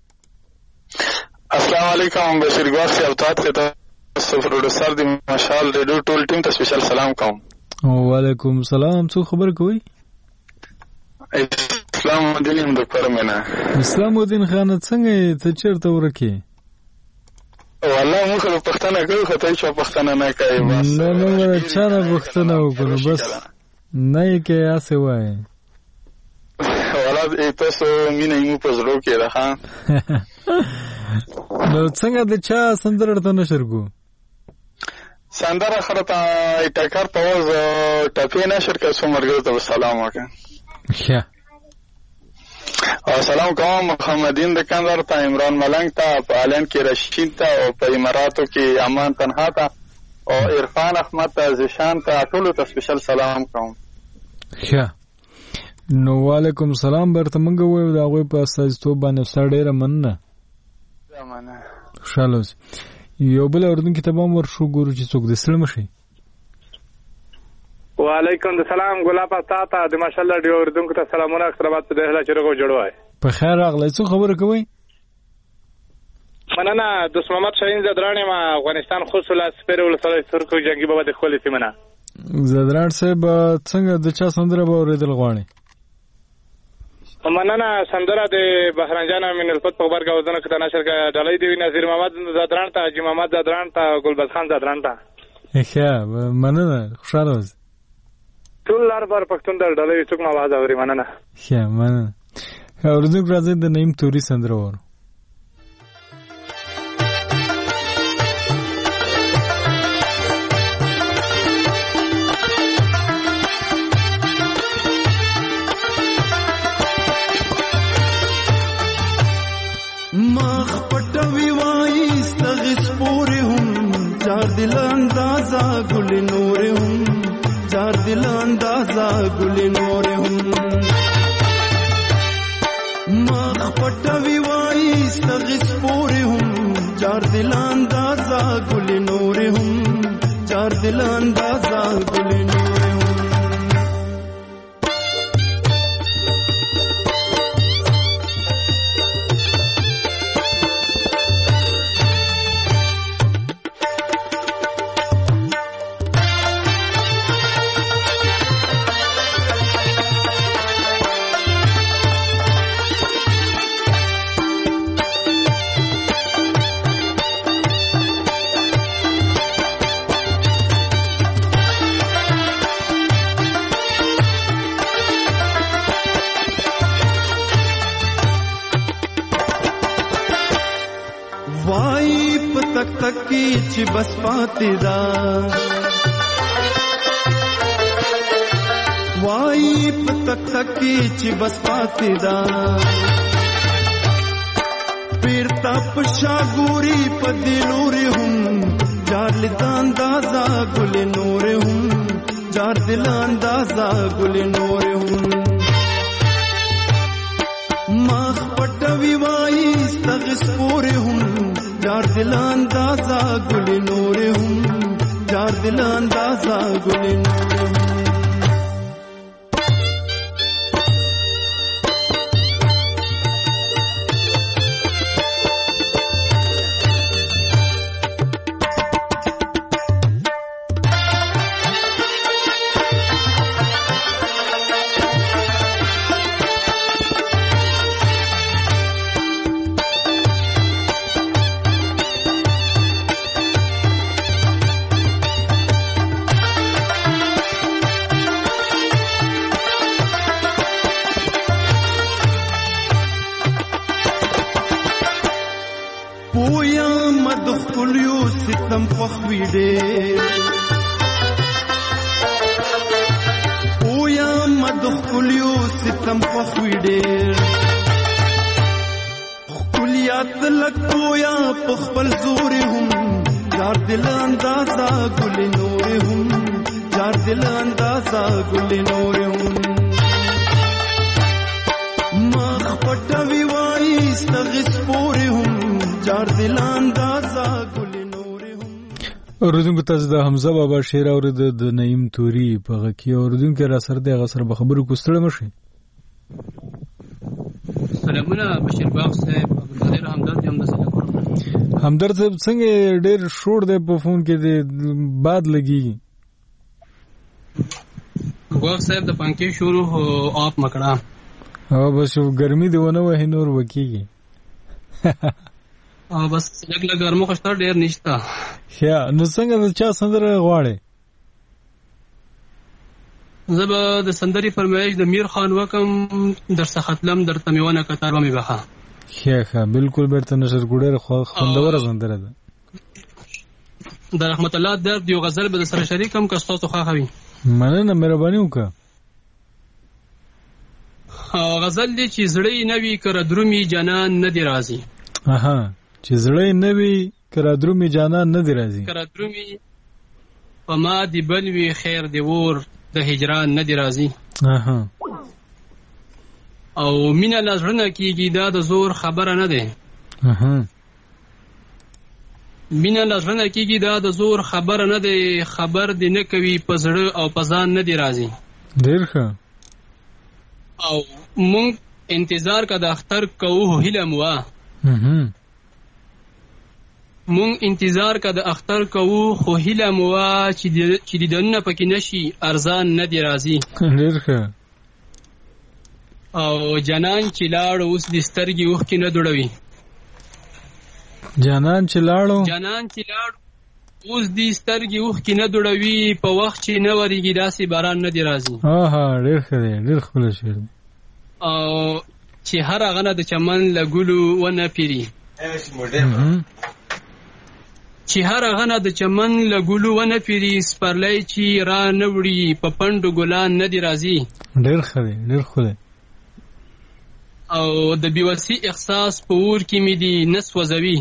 O: السلام علیکم بشیر ګوار سی اوتات ته تاسو پروډوسر د مشال ریډیو ټول ټیم ته سپیشل سلام کوم.
A: وعلیکم السلام. څو خبر کوي؟
O: اسلام الدین هم د پرمنه. اسلام
A: الدین خان څنګه ته چیرته ورکه؟
O: والله موږ له پښتنه کوي خو ته چې پښتنه نه کوي بس
A: نو چا نه پښتنه وکړو بس نه کې اسه وای
O: والله تاسو مینه یې په زړه کې راخه
A: نو څنګه د چا سندره ته نشر کو
O: سندره خرته ټکر په وز ټپی نشر کې څومره ته سلام وکړه
A: ښه
O: سلام کوم محمدین د کندهار ته عمران ملنګ ته په آلین کې رشید ته او په اماراتو کې امان تنها ته او عرفان احمد ته زشان ته ټول ته سپیشل سلام کوم
A: ښه نو وعلیکم سلام برته مونږ وایو دا غوي په استازیتوب باندې سره ډیره مننه خوشاله اوسئ یو بل اردن کې تبام ورشو ګورو چې څوک د سلم شي
P: وعلیکم السلام ګلاب تاته د ماشاءالله ډیو اردن کې سلامونه اکرامات په دهلا چرګو جوړوي
A: په خیر راغلی څه خبره کوي
P: مننه دوست محمد شاهین زدرانی ما افغانستان خصوصا سپیر ولسوالۍ ترکو جنگي بابا د خپل سیمه
A: زدران صاحب څنګه د چا سندره به اوریدل غواړي
P: مننه سندره د بهرام جان من الفت په خبر غوډنه کې نشر کا ډلې دی نذیر محمد زدران ته حاجی محمد زدران ته ګلباز خان زدران ته
A: ښه مننه خوشاله اوسئ
P: ټول لار بار پښتون در ډلې څوک ما आवाज اوري مننه
A: ښه مننه اردو راځي د نیم توري سندره وره
J: مخ پټوي وای استغس پورې هم چار دل اندازا ګل نور هم چار دل اندازا ګل نور هم مخ پټوي وای استغس پورې هم چار دل اندازا ګل نور هم چار دل اندازا ګل نور چې بس پاتې دا وای پتک تکي چې بس پاتې دا پیرتا پشا ګوري په دلوري هم جار لدان اندازا ګل نور هم جار دل اندازا ګل نور هم مخ پټوي وای استغس پورې هم جار دل اندازا ګل نور هم جار دل اندازا ګل نور هم
A: اوردونکو تاسو د حمزه بابا شعر اورید د نعیم توري په غکی اوردونکو را سره د غسر به خبرو کوستړه مشي
Q: سلامونه بشیر باغ صاحب ډیر همدرد یم د سره
A: همدرد څنګه ډیر شور دی په فون کې د باد لګي
Q: باغ صاحب د پنکې شروع اپ مکړه
A: او بس ګرمي دی ونه وه نور وکیږي
Q: بس لګ ګرمو خشتر ډیر نشتا
A: یا نو څنګه د چا سندره غواړي
Q: زبا د سندري فرمایش د میر خان وکم در څخه تلم در تمیونه کتار مې بخا
A: ښه بالکل بیرته نشر ګوډر خوندور سندره ده.
Q: د رحمت الله درد یو غزل به سره شریکم که تاسو خوښ وي.
A: مننه مهرباني وکړه.
Q: غزل دی چې زړی نوی کر درومي جانان نه دی راځي.
A: چې زړی نوی کر درومي جانان نه دی راځي.
Q: کر درومي پما دی بلوي خیر دی ور د هجران نه دی راځي. او مینا لازړه کیږي دا د زور خبره نه ده. مینا لازړه کیږي دا د زور خبره نه ده. خبر دی نه کوي پزړه او پزان نه دی راځي.
A: ډیر ښه.
Q: او مونږ انتظار کا د اختر کوو هیله مو مونږ انتظار کا د اختر کوو خو هیله مو چې د دننه پکې نشي ارزان نه دی راځي.
A: ډیر ښه.
Q: او جانان چې لاړ اوس د سترګې اوښکې نه دوړوي.
A: جانان چې لاړ اوس د سترګې اوښکې نه دوړوي. په وخت چې نه ورېږي داسې باران نه دی راځي. ډېر ښه دی. ډېر ښکلی شعر دی.
Q: او چې هر هغه نه د چمن له ګلو ونه پیري. چې هر هغه نه د چمن له ګلو ونه پیري. سپرلی چې را نه وړي په پنډو ګلان نه دی راځي.
A: ډېر ښه دی. ډېر ښکلی.
Q: او د بیوسي احساس په اور کې مې دي نه سوځوي.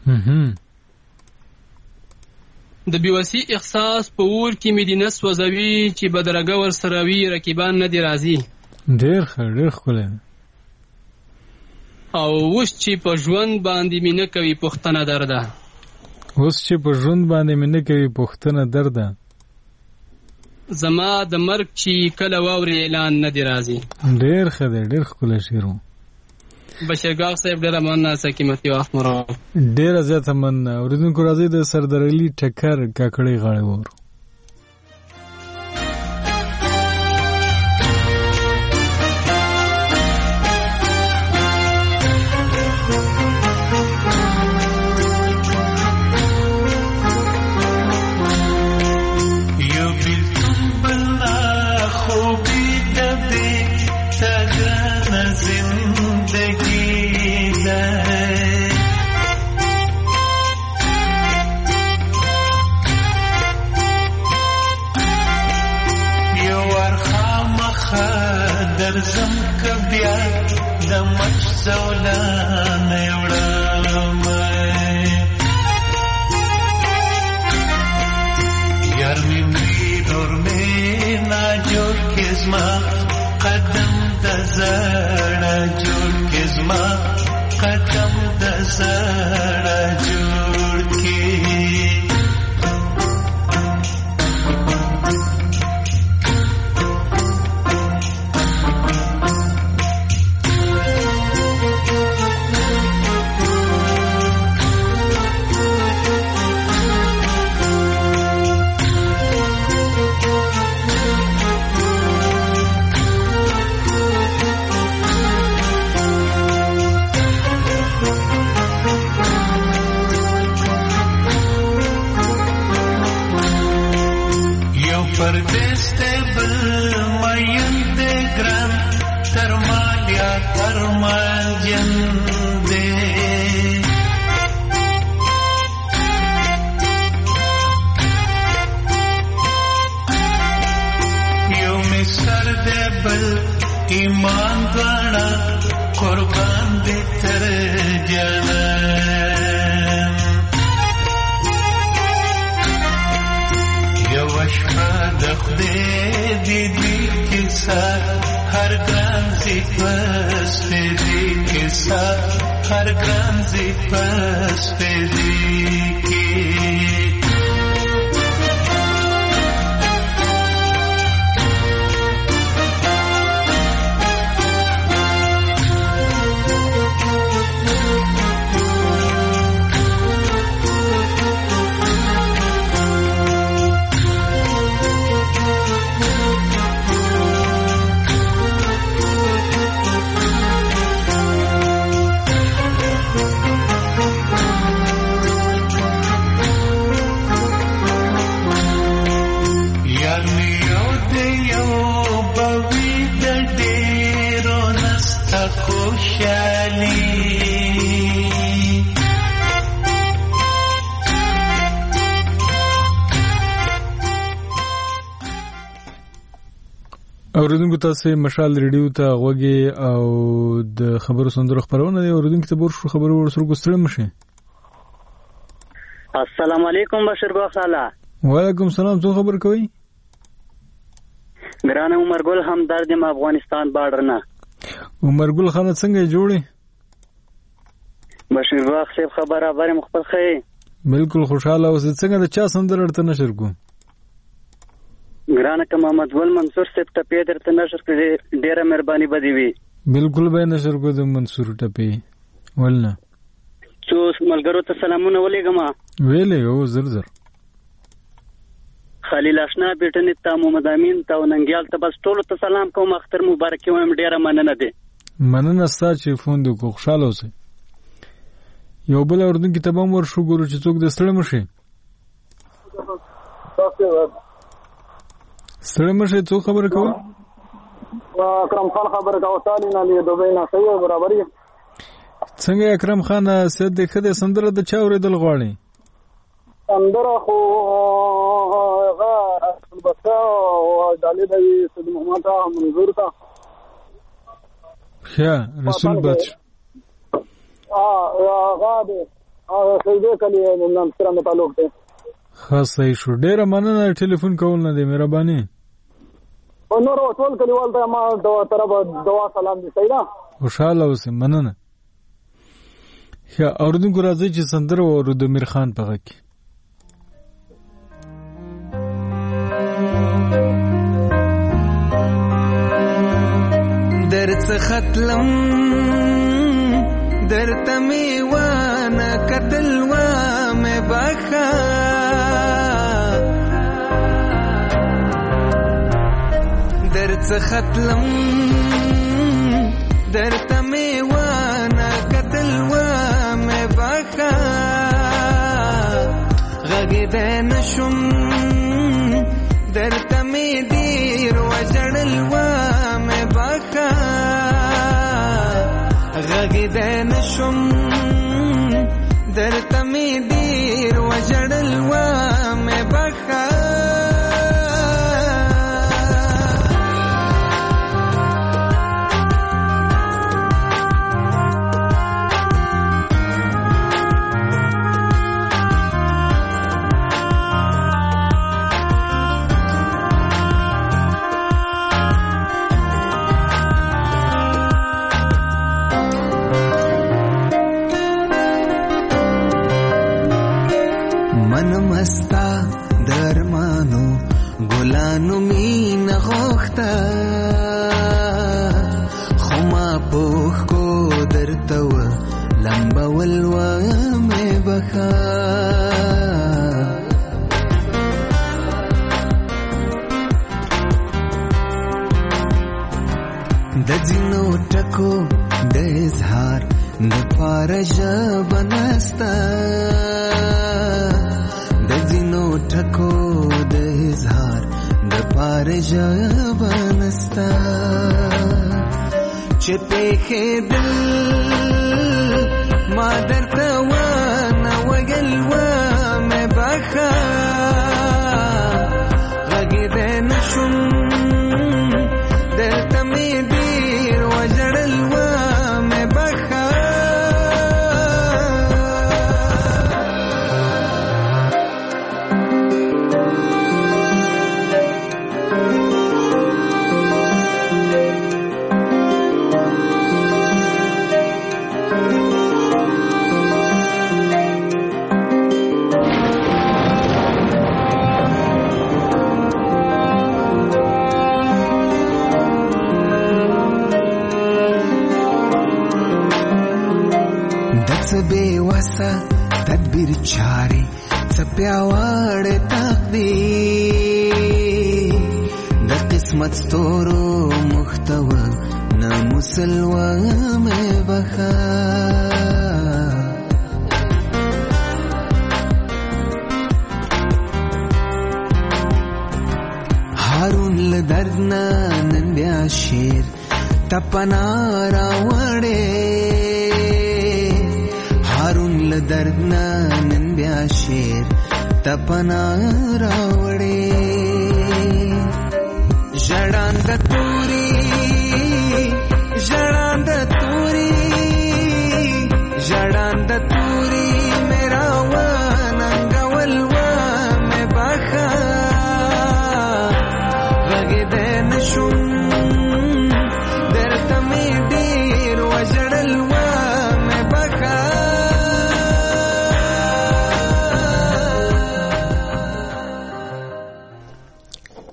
Q: د بیوسي احساس په اور کې مې دي نه سوځوي. چې بدرګه ورسره وي رقیبان نه دی راځي.
A: ډېر ښه. ډېر ښکلی.
Q: او اوس چې په ژوند باندې مې نه کوي پوښتنه درده.
A: اوس چې په ژوند باندې مې نه کوي پوښتنه درده.
Q: زما د مرګ چې کله واوري اعلان نه دی راځي.
A: ډېر ښه دی. ډېر ښکلی شعر و.
Q: بشرګاه صاحب ډېره مننه قیمتي وخت مو راکړ.
A: ډېره زیاته مننه. اورېدونکو راځئ د سردار علي ټکر کاکړۍ غاړې وورو.
J: درځم کبیا د مچ زولان وړم یار می نور می نا جوړ کزما قدم د زړه جوړ کزما قدم د زړه جوړ کی پردیس ته بل مین دې ګران تر مالیا تر مال جن دې یو می سر دې بل ایمان دواړه قربان دې تر جنت دید کے ساتھ ہر گران سی پس پہ دی کے ساتھ ہر گران سی پس پہ دی کے
A: اوریدونکو تاسو مشال ریډیو ته غوږی او د خبرو سندرو خبرونه دی. اوریدونکو ته ورشو خبرو ورسره ګستړم شي.
R: السلام علیکم بشیر بخاله.
A: وعلیکم السلام. څو خبر کوي؟
R: ګران عمر ګل هم درد م افغانستان بارډر نه.
A: عمر ګل خان څنګه جوړي؟
R: بشیر بخ صاحب خبره بره مخبر خې.
A: بالکل خوشاله اوسې. څنګه د چا سندر ورته نشر کو؟
R: ګران ک محمد ګل منصور صاحب ته پیدر ته نشر کړي. ډیره مهرباني بدی وی.
A: بالکل به نشر کو د منصور ټپی ولنه.
R: څو ملګرو ته سلامونه ولېګم.
A: ویلې او زر
R: خلیل آشنا بیٹنی ته محمد امین ته ننګیال ته بس ټول ته سلام کوم. اختر مبارک وایم. ډیره مننه ده.
A: مننه ستاسو چې فون د کو خوشاله اوسئ. یو بل اوردونکو ته به ورشو ګورو چې څوک د ستړي مشي. ستړي مشي څوک خبره کوي؟
S: اکرم خان خبره کوي. تعالی نه لی دوبه نه صحیح برابرۍ.
A: څنګه اکرم خان سید د خدای سندره د چا اوریدل غواړي؟
S: سندره خو هغه بسا او دالې د سید محمد منظور تا.
A: ښه رسول بچ.
S: هغه د سیدې کلی نن سره متعلق دی.
A: خاصه شو. ډیره مننه ټلیفون کول نه دی. مهرباني.
S: او نور ټول کلیوال ته ما د طرف دعا سلام دي. صحیح ده. خوشاله
A: اوسئ. مننه. ښه اوردونکو راځي چې سندره ورو د میر خان په غږ کې.
B: درڅ ختلم درته می وانه قتل و مې بخا درڅ ختلم درته می وانه قتل و مې بخا غږ نشم درته می دیر وجړل و مې بخا غږ نشم درته می دیر وجړل و مې بخا مستا درمانو ګلانو مين غوخته خما پوخ کو درته و لمبا ولوا مې بخا د ځینو ټکو د اظهار د پارژ بنستا ټکو د اظهار د پارژ بنستا چې په دل ما درته و نه وګل و مې بخا غږ دې نشم درته مې ډیر وجړل و مې بخا تدبیر چاري څپیاوړ تقدیر د قسمت ستورو محتوا نه مسلوا مې بخا هارون له درد نه نن بیا شیر تپنا راوړې هارون له درد نه نن بیا شیر تپنا راوړې ژړاند تو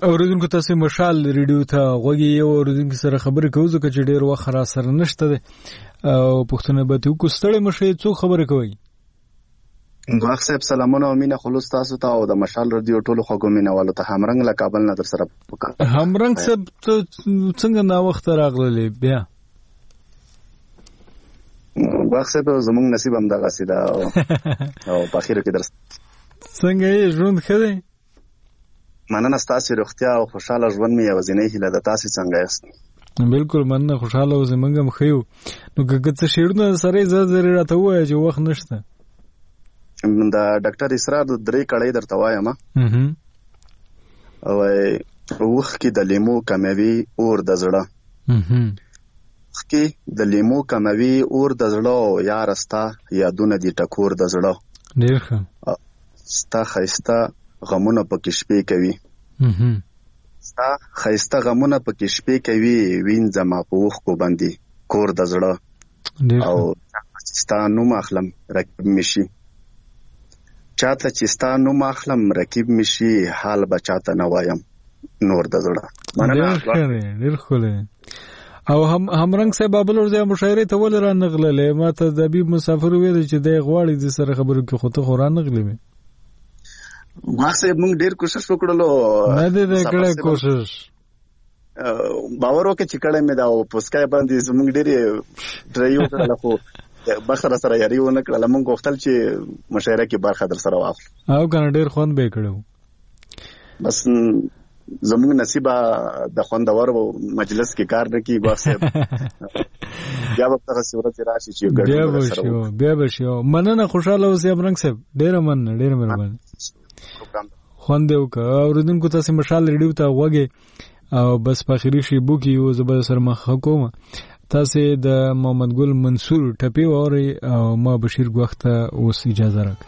A: اوریدونکو تاسو مشال ریډیو ته غوږی یو اوریدونکو سره خبرې کوو چې ډېر وخت را سره نشته ده او پښتنه به تو کوستړې مشه څو خبرې کوي
T: غاښ صاحب سلامونه او مینه خلوص تاسو ته او د مشال ریډیو ټولو خلکو مینوالو ته همرنګ له کابل نه در سره وکړه
A: همرنګ صاحب څنګه نا وخت راغلې بیا
T: غاښ صاحب زموږ نصیب هم دغه سیده او په اخر کې درس
A: څنګه یې ژوند خدای
T: مننه ستاسو روغتیا او خوشاله ژوند مې یوازینۍ هیله ده تاسو څنګه یاست
A: بالکل مننه خوشاله او زمونږ هم خیو نو که څه شیرونه سره زړه راته وایي چې وخت نشته
T: دا ډاکټر اسرار 3 کړای درته وایم او وخت کې د لیمو کموي اور د زړه کې د لیمو کموي اور د زړه او یارستا یادونه دي ټکور د زړه
A: ډیر ښه
T: ستا خیستا غمونه پکې شپې کوي ستا خیستا غمونه پکې شپې کوي وینځه ما په وخت کو باندې کور د زړه او ستا نوم اخلم رکب مشي چاته چې ستا نوم اخلم رکب مشي حال بچاته نه وایم نور د زړه
A: مننه ډیر خوله او همرنګ صاحب بابلور د مشاعره ته ول را نغللې ماته د بي مسافر ویل چې د غواړي د سره خبرو کې خو ته خوران نغلې
T: غاښ صاحب موږ ډیر کوشش وکړلو
A: نه دې کړه کوشش
T: باور وکړه چې کړه مې دا او پسکای باندې موږ ډیر ډرایو کړل خو بخره سره یاري ونه کړل موږ وختل چې مشاعره کې برخه در سره واخلو
A: او کنه ډیر خوند به کړو
T: بس زموږ نصیب د خوندور مجلس کې کار نه کی غاښ صاحب بیا په تاسو صورت راشي چې
A: ګډ بیا به شو مننه خوشاله اوسې امرنګ صاحب ډیر مهرباني خوند وکړه اوریدونکو تاسو مشال ریډیو ته وګورئ او بس په اخري شی بوکي او زبر سره مخ کوم تاسو د محمد ګل منصور ټپی ووري او ما بشیر غوخته اوس اجازه راکړئ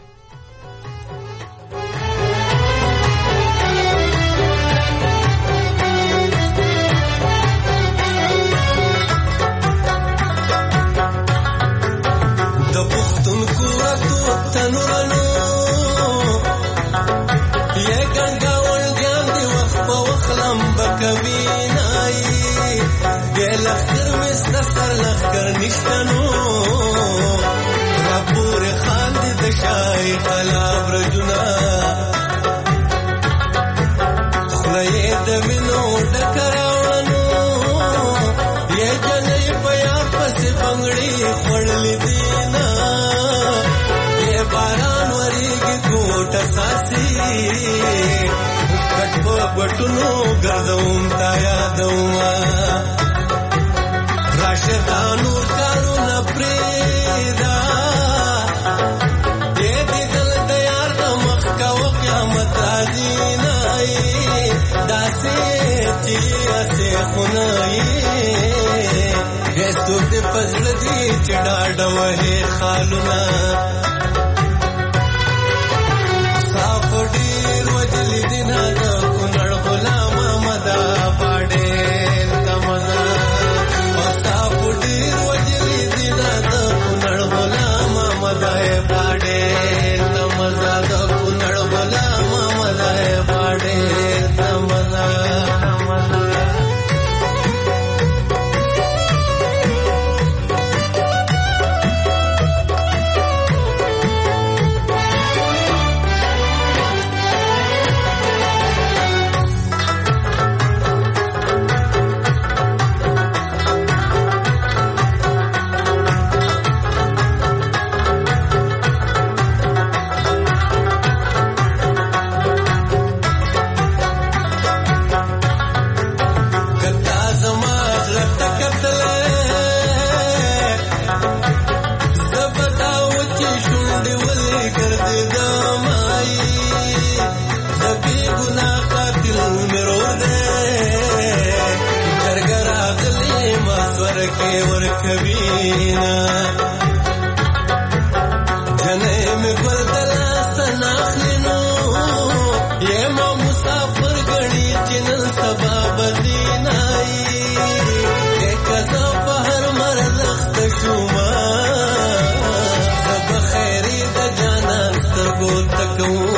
B: وټونو ګرځوم تا یادوما راشدانو کارونه پریدا دې دل د یار د مخ کا قیامت راځي نه داسې چې اسه خنای هیڅ دې پزړ دې چډا ډوه خالونه صاف ډیر وجل دینا go